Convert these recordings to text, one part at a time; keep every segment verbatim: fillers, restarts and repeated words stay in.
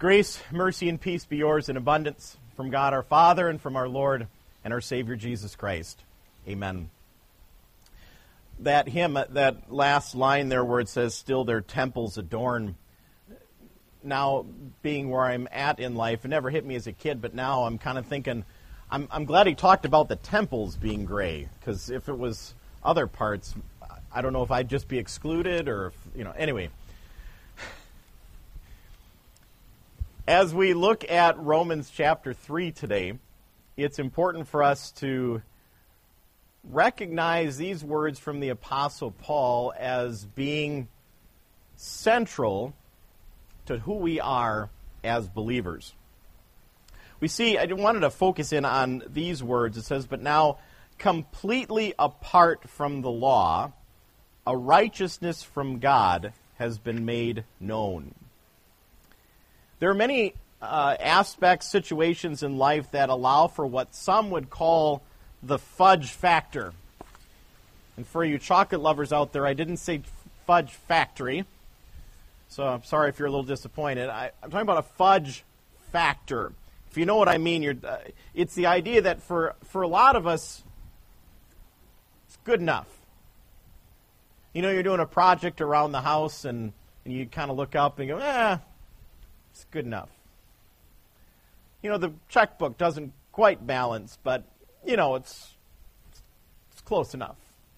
Grace, mercy, and peace be yours in abundance from God our Father and from our Lord and our Savior Jesus Christ. Amen. That hymn, that last line there where it says, still their temples adorn. Now, being where I'm at in life, it never hit me as a kid, but now I'm kind of thinking, I'm, I'm glad he talked about the temples being gray, because if it was other parts, I don't know if I'd just be excluded or, if, you know, anyway. As we look at Romans chapter three today, it's important for us to recognize these words from the Apostle Paul as being central to who we are as believers. We see, I wanted to focus in on these words. It says, but now completely apart from the law, a righteousness from God has been made known. There are many uh, aspects, situations in life that allow for what some would call the fudge factor. And for you chocolate lovers out there, I didn't say fudge factory, so I'm sorry if you're a little disappointed. I, I'm talking about a fudge factor. If you know what I mean, you're, uh, it's the idea that for, for a lot of us, it's good enough. You know, you're doing a project around the house, and, and you kind of look up and go, eh, it's good enough. You know, the checkbook doesn't quite balance, but, you know, it's it's close enough.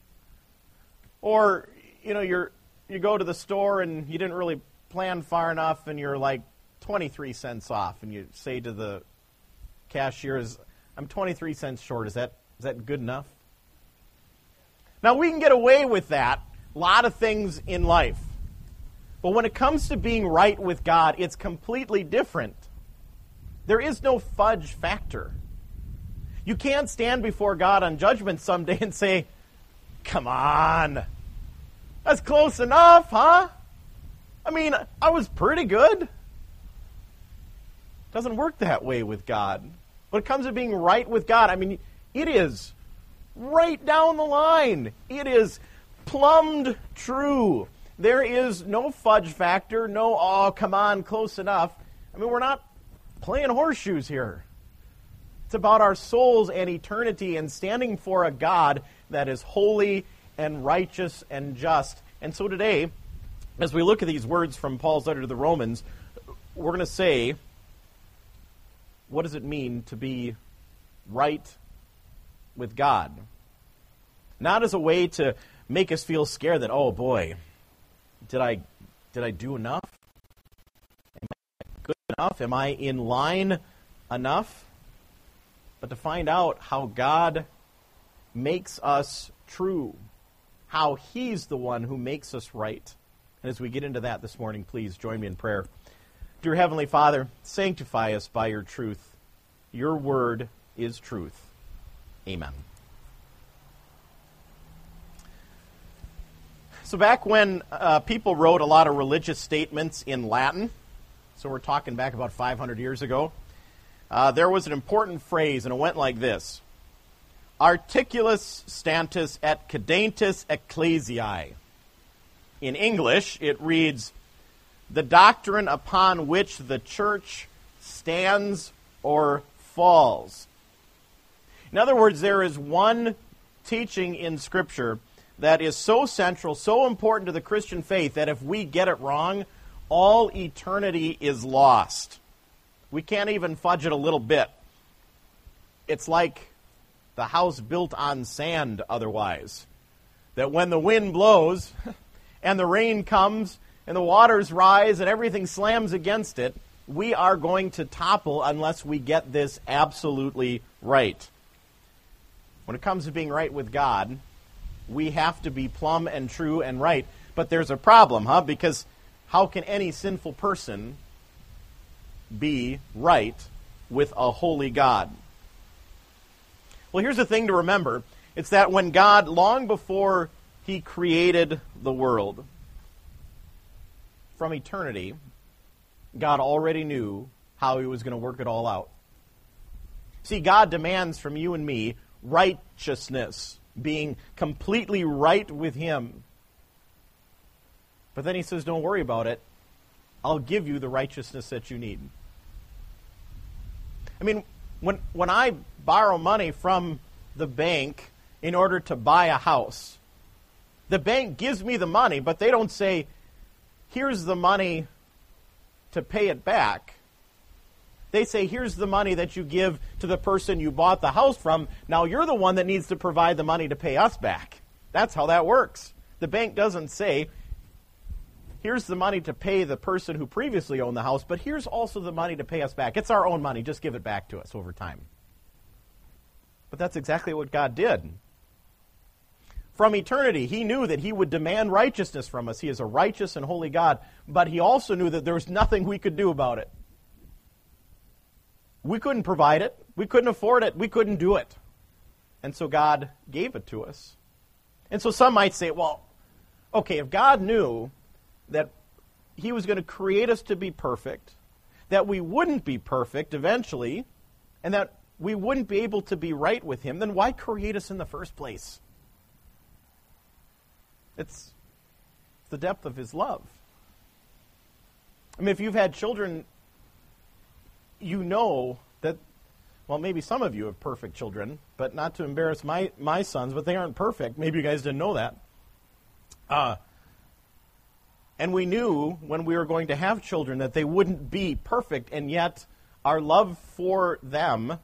Or, you know, you're you go to the store and you didn't really plan far enough and you're like twenty-three cents off, and you say to the cashiers, I'm twenty-three cents short. Is that is that good enough? Now, we can get away with that, a lot of things in life. But when it comes to being right with God, it's completely different. There is no fudge factor. You can't stand before God on Judgment someday and say, come on, that's close enough, huh? I mean, I was pretty good. It doesn't work that way with God. When it comes to being right with God, I mean, it is right down the line. It is plumbed true. There is no fudge factor, no, oh, come on, close enough. I mean, we're not playing horseshoes here. It's about our souls and eternity and standing for a God that is holy and righteous and just. And so today, as we look at these words from Paul's letter to the Romans, we're going to say, what does it mean to be right with God? Not as a way to make us feel scared that, oh boy, did I did I do enough? Am I good enough? Am I in line enough? But to find out how God makes us true, how He's the one who makes us right. And as we get into that this morning, please join me in prayer. Dear Heavenly Father, sanctify us by your truth. Your word is truth. Amen. So back when uh, people wrote a lot of religious statements in Latin, so we're talking back about five hundred years ago, uh, there was an important phrase, and it went like this: Articulus stantis et cadentis ecclesiae. In English, it reads, the doctrine upon which the church stands or falls. In other words, there is one teaching in Scripture that is so central, so important to the Christian faith, that if we get it wrong, all eternity is lost. We can't even fudge it a little bit. It's like the house built on sand otherwise. That when the wind blows and the rain comes and the waters rise and everything slams against it, we are going to topple unless we get this absolutely right. When it comes to being right with God, we have to be plumb and true and right. But there's a problem, huh? Because how can any sinful person be right with a holy God? Well, here's the thing to remember. It's that when God, long before He created the world, from eternity, God already knew how He was going to work it all out. See, God demands from you and me righteousness, being completely right with Him. But then He says, don't worry about it. I'll give you the righteousness that you need. I mean, when when I borrow money from the bank in order to buy a house, the bank gives me the money, but they don't say, here's the money to pay it back. They say, here's the money that you give to the person you bought the house from. Now you're the one that needs to provide the money to pay us back. That's how that works. The bank doesn't say, here's the money to pay the person who previously owned the house, but here's also the money to pay us back. It's our own money. Just give it back to us over time. But that's exactly what God did. From eternity, he knew that he would demand righteousness from us. He is a righteous and holy God, but he also knew that there was nothing we could do about it. We couldn't provide it. We couldn't afford it. We couldn't do it. And so God gave it to us. And so some might say, well, okay, if God knew that he was going to create us to be perfect, that we wouldn't be perfect eventually, and that we wouldn't be able to be right with him, then why create us in the first place? It's the depth of his love. I mean, if you've had children, you know that, well, maybe some of you have perfect children, but not to embarrass my, my sons, but they aren't perfect. Maybe you guys didn't know that. Uh, and we knew when we were going to have children that they wouldn't be perfect, and yet our love for them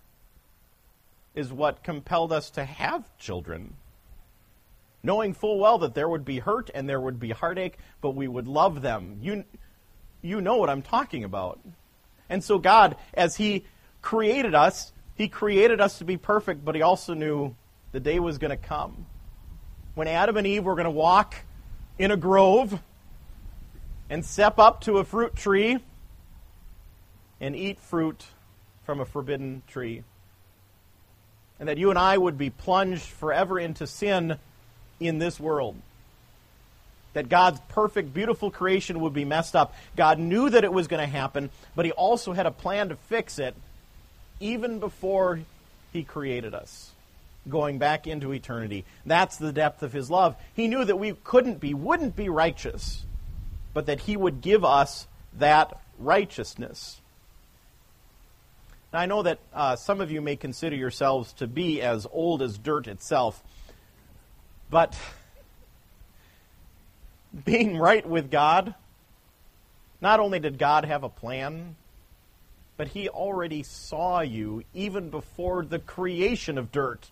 is what compelled us to have children. Knowing full well that there would be hurt and there would be heartache, but we would love them. You, you know what I'm talking about. And so God, as he created us, he created us to be perfect, but he also knew the day was going to come when Adam and Eve were going to walk in a grove and step up to a fruit tree and eat fruit from a forbidden tree. And that you and I would be plunged forever into sin in this world. That God's perfect, beautiful creation would be messed up. God knew that it was going to happen, but he also had a plan to fix it even before he created us, going back into eternity. That's the depth of his love. He knew that we couldn't be, wouldn't be righteous, but that he would give us that righteousness. Now, I know that uh, some of you may consider yourselves to be as old as dirt itself, but being right with God, not only did God have a plan, but he already saw you even before the creation of dirt.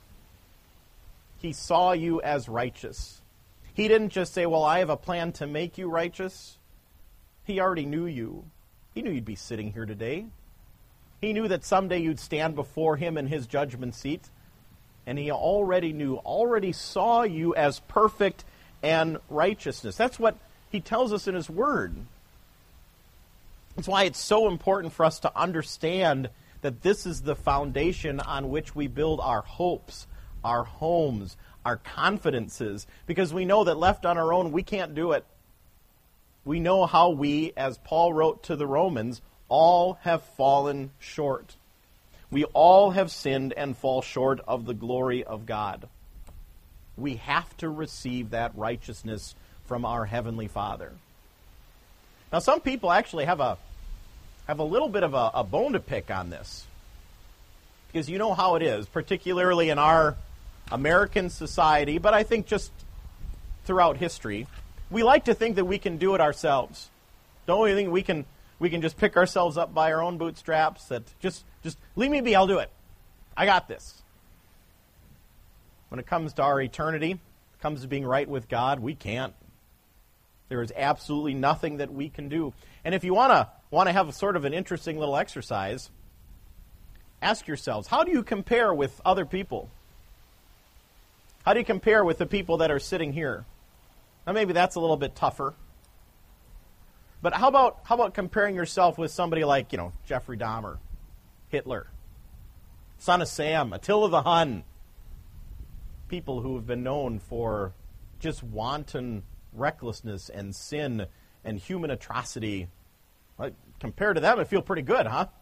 He saw you as righteous. He didn't just say, well, I have a plan to make you righteous. He already knew you. He knew you'd be sitting here today. He knew that someday you'd stand before him in his judgment seat. And he already knew, already saw you as perfect and righteousness. That's what he tells us in his word. That's why it's so important for us to understand that this is the foundation on which we build our hopes, our homes, our confidences, because we know that left on our own, we can't do it. We know how we, as Paul wrote to the Romans, all have fallen short. We all have sinned and fall short of the glory of God. We have to receive that righteousness from our Heavenly Father. Now, some people actually have a have a little bit of a, a bone to pick on this. Because you know how it is, particularly in our American society, but I think just throughout history, we like to think that we can do it ourselves. Don't we think we can we can just pick ourselves up by our own bootstraps, that just Just leave me be, I'll do it. I got this. When it comes to our eternity, it comes to being right with God, we can't. There is absolutely nothing that we can do. And if you want to want to have a sort of an interesting little exercise, ask yourselves, how do you compare with other people? How do you compare with the people that are sitting here? Now maybe that's a little bit tougher. But how about how about comparing yourself with somebody like, you know, Jeffrey Dahmer, Hitler, Son of Sam, Attila the Hun, people who have been known for just wanton recklessness and sin and human atrocity. Well, compared to them, I feel pretty good, huh?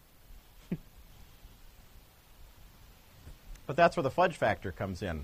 But that's where the fudge factor comes in.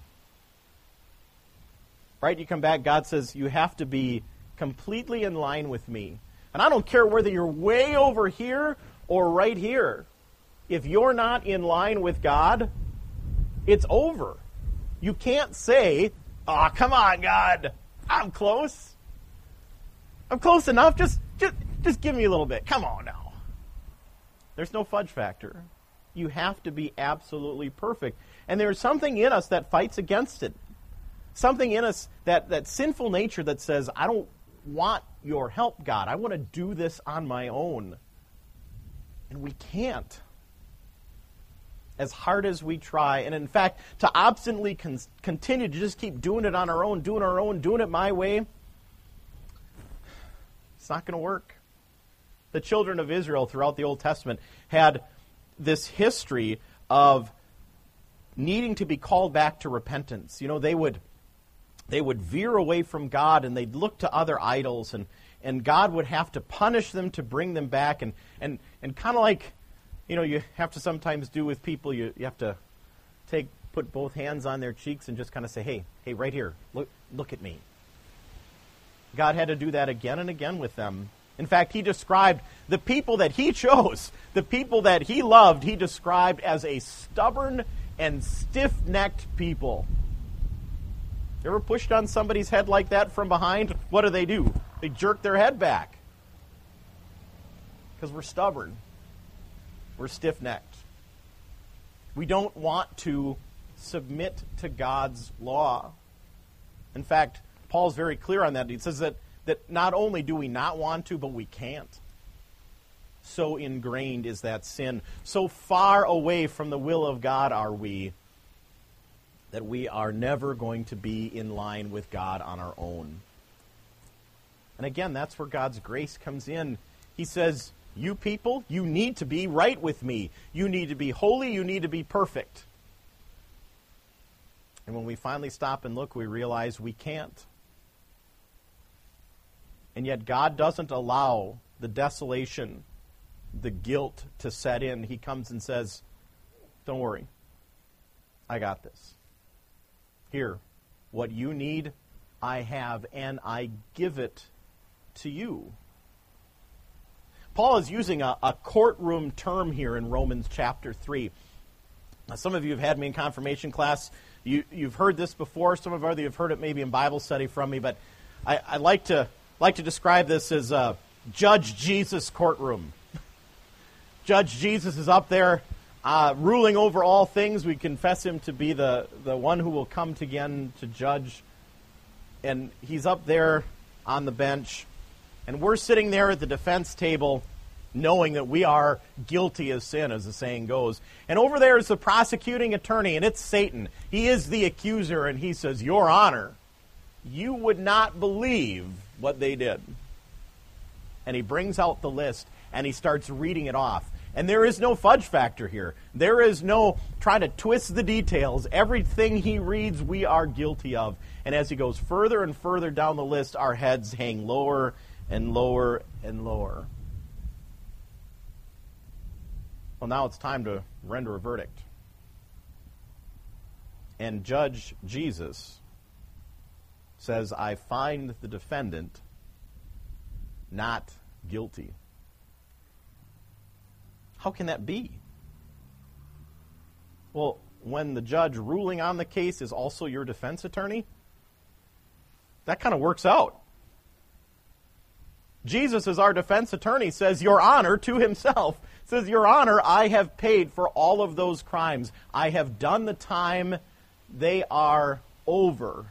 Right? You come back, God says, you have to be completely in line with me. And I don't care whether you're way over here or right here. If you're not in line with God, it's over. You can't say, "Oh, come on, God. I'm close. I'm close enough. Just, just, just give me a little bit. Come on now." There's no fudge factor. You have to be absolutely perfect. And there's something in us that fights against it. Something in us, that, that sinful nature that says, "I don't want your help, God. I want to do this on my own." And we can't. As hard as we try. And in fact, to obstinately con- continue to just keep doing it on our own, doing our own, doing it my way, it's not going to work. The children of Israel throughout the Old Testament had this history of needing to be called back to repentance. You know, they would they would veer away from God and they'd look to other idols, and, and God would have to punish them to bring them back. And, and, and kind of like, you know, you have to sometimes do with people, you, you have to take put both hands on their cheeks and just kind of say, hey, hey, right here, look, look at me. God had to do that again and again with them. In fact, he described the people that he chose, the people that he loved, he described as a stubborn and stiff-necked people. You ever pushed on somebody's head like that from behind? What do they do? They jerk their head back. Because we're stubborn. We're stiff-necked. We don't want to submit to God's law. In fact, Paul's very clear on that. He says that, that not only do we not want to, but we can't. So ingrained is that sin. So far away from the will of God are we that we are never going to be in line with God on our own. And again, that's where God's grace comes in. He says, you people, you need to be right with me. You need to be holy. You need to be perfect. And when we finally stop and look, we realize we can't. And yet God doesn't allow the desolation, the guilt to set in. He comes and says, don't worry. I got this. Here, what you need, I have, and I give it to you. Paul is using a, a courtroom term here in Romans chapter three. Now, some of you have had me in confirmation class. You, you've heard this before. Some of you have heard it maybe in Bible study from me. But I, I like to like to describe this as a Judge Jesus courtroom. Judge Jesus is up there uh, ruling over all things. We confess him to be the, the one who will come again to judge. And he's up there on the bench. And we're sitting there at the defense table knowing that we are guilty of sin, as the saying goes. And over there is the prosecuting attorney, and it's Satan. He is the accuser, and he says, Your Honor, you would not believe what they did. And he brings out the list, and he starts reading it off. And there is no fudge factor here. There is no trying to twist the details. Everything he reads, we are guilty of. And as he goes further and further down the list, our heads hang lower and lower and lower. Well, now it's time to render a verdict. And Judge Jesus says, I find the defendant not guilty. How can that be? Well, when the judge ruling on the case is also your defense attorney, that kind of works out. Jesus, as our defense attorney, says, Your Honor, to himself, says, Your Honor, I have paid for all of those crimes. I have done the time. They are over.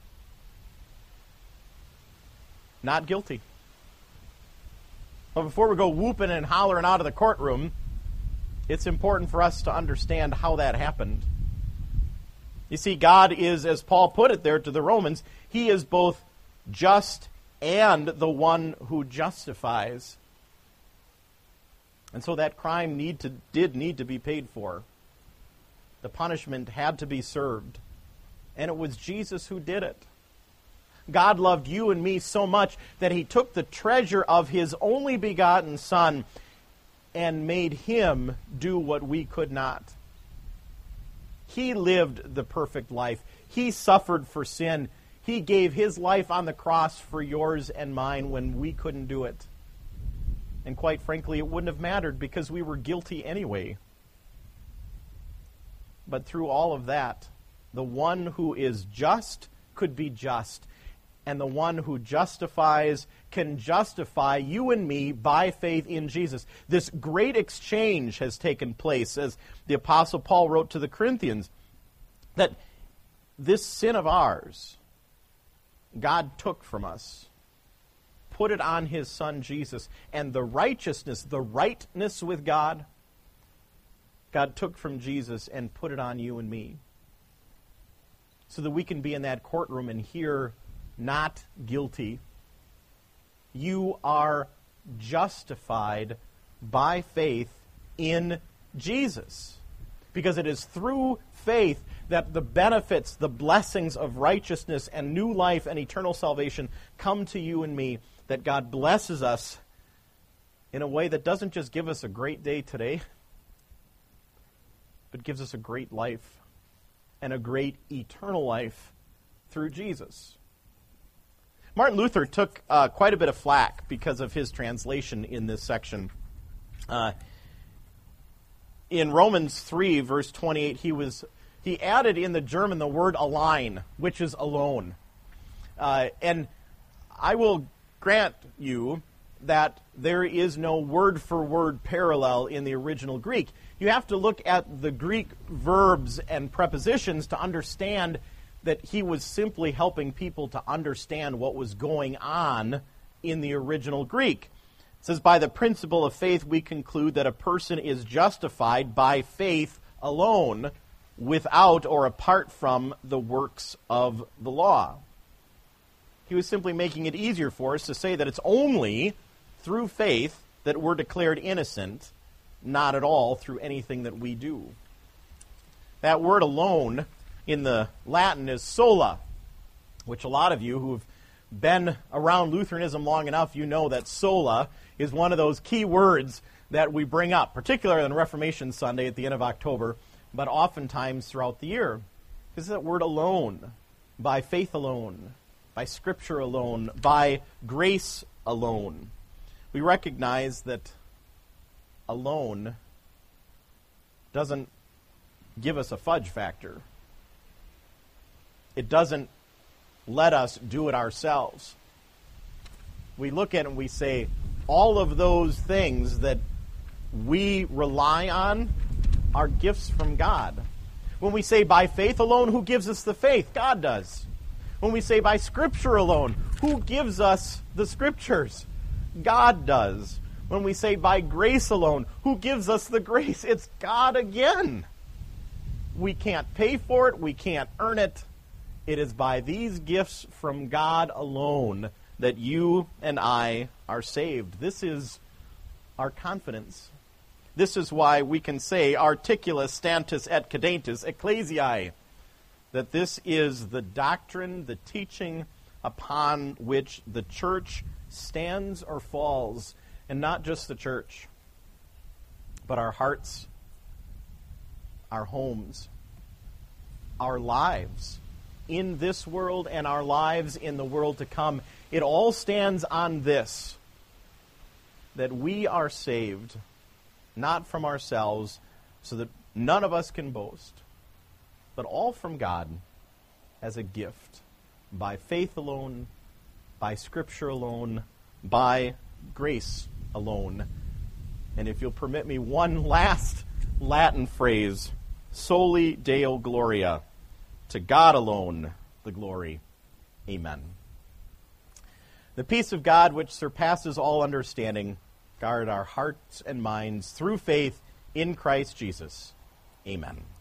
Not guilty. But before we go whooping and hollering out of the courtroom, it's important for us to understand how that happened. You see, God is, as Paul put it there to the Romans, he is both just and the one who justifies. And so that crime need to, did need to be paid for. The punishment had to be served. And it was Jesus who did it. God loved you and me so much that he took the treasure of his only begotten Son and made him do what we could not. He lived the perfect life. He suffered for sin. He gave his life on the cross for yours and mine when we couldn't do it. And quite frankly, it wouldn't have mattered because we were guilty anyway. But through all of that, the one who is just could be just, and the one who justifies can justify you and me by faith in Jesus. This great exchange has taken place, as the Apostle Paul wrote to the Corinthians, that this sin of ours, God took from us, put it on his Son Jesus, and the righteousness, the rightness with God, God took from Jesus and put it on you and me, so that we can be in that courtroom and hear, not guilty. You are justified by faith in Jesus. Because it is through faith that the benefits, the blessings of righteousness and new life and eternal salvation come to you and me, that God blesses us in a way that doesn't just give us a great day today, but gives us a great life and a great eternal life through Jesus. Martin Luther took uh, quite a bit of flack because of his translation in this section. Uh, in Romans three, verse twenty-eight, he was he added in the German the word allein, which is alone. Uh, and I will grant you that there is no word-for-word parallel in the original Greek. You have to look at the Greek verbs and prepositions to understand that he was simply helping people to understand what was going on in the original Greek. It says, by the principle of faith, we conclude that a person is justified by faith alone, without or apart from the works of the law. He was simply making it easier for us to say that it's only through faith that we're declared innocent, not at all through anything that we do. That word alone in the Latin is sola, which a lot of you who've been around Lutheranism long enough, you know that sola is one of those key words that we bring up, particularly on Reformation Sunday at the end of October, but oftentimes throughout the year. This is that word alone, by faith alone, by Scripture alone, by grace alone. We recognize that alone doesn't give us a fudge factor. It doesn't let us do it ourselves. We look at it and we say, all of those things that we rely on are gifts from God. When we say by faith alone, who gives us the faith? God does. When we say by Scripture alone, who gives us the Scriptures? God does. When we say by grace alone, who gives us the grace? It's God again. We can't pay for it. We can't earn it. It is by these gifts from God alone that you and I are saved. This is our confidence. This is why we can say, articulus stantis et cadentis ecclesiae, that this is the doctrine, the teaching upon which the church stands or falls, and not just the church, but our hearts, our homes, our lives in this world and our lives in the world to come. It all stands on this, that we are saved, not from ourselves, so that none of us can boast, but all from God as a gift, by faith alone, by Scripture alone, by grace alone. And if you'll permit me one last Latin phrase, soli Deo Gloria, to God alone the glory. Amen. The peace of God, which surpasses all understanding, guard our hearts and minds through faith in Christ Jesus. Amen.